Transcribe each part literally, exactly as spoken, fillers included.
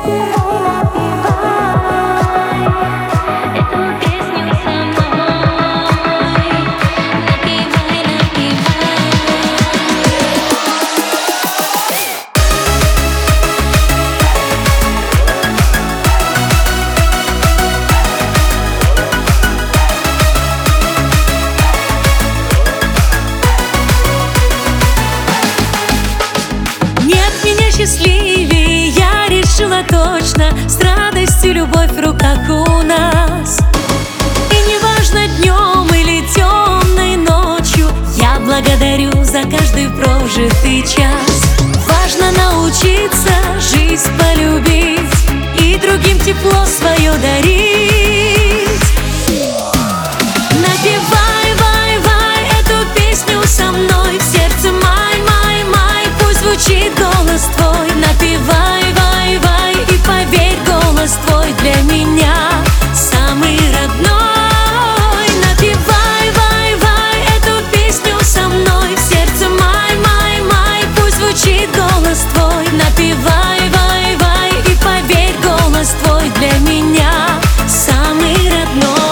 Счастливее я решила точно, с радостью любовь в руках у нас. И неважно днем или темной ночью, я благодарю за каждый прожитый час. Важно научиться жизнь полюбить и другим тепло свое дарить. Напевай, вай, вай эту песню со мной, в сердце май, май, май, пусть звучит голос твой. Напевай, вай, вай, и поверь, голос твой для меня самый родной. Напевай, вай, вай эту песню со мной, в сердце май, май, май, пусть звучит голос твой. Напевай, вай, вай, и поверь, голос твой для меня самый родной.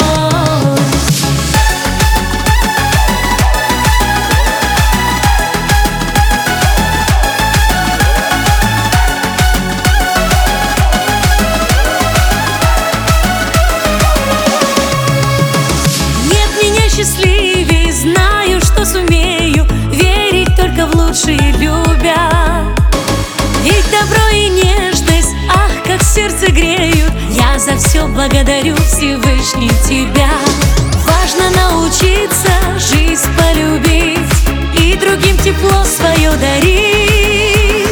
Счастливее, знаю, что сумею верить только в лучшие любя. Ведь добро и нежность, ах, как сердце греют. Я за все благодарю Всевышний тебя. Важно научиться жизнь полюбить и другим тепло свое дарить.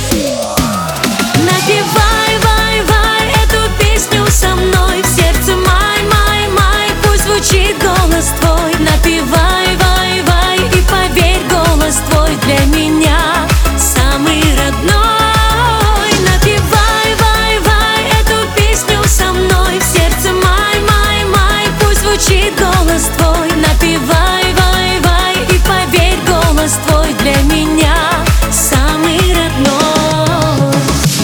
Напевай, вай, вай эту песню со мной, в сердце май, май, май, пусть звучит голос твой. Напевай, вай, вай, и поверь, голос твой для меня самый родной. Напевай, вай, вай эту песню со мной, в сердце май, май, май, пусть звучит голос твой. Напевай, вай, вай, и поверь, голос твой для меня самый родной.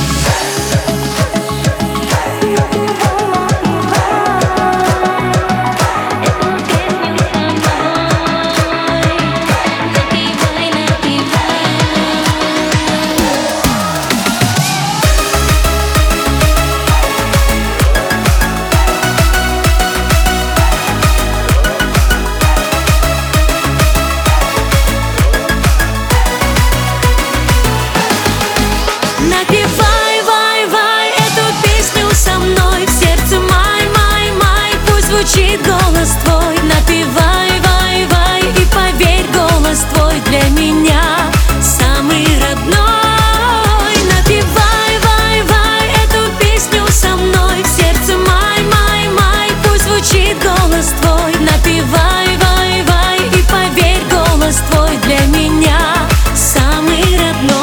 Напевай, вай, вай эту песню со мной, в сердце май, май, май, пусть звучит голос твой. Напевай, вай, вай, и поверь, голос твой для меня самый родной. Напевай, вай, вай эту песню со мной, в сердце май, май, май, пусть звучит голос твой. Напевай, вай, вай, и поверь, голос твой для меня самый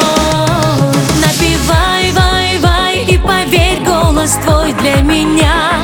родной. Напевай, вай, вай, и поверь, голос твой для меня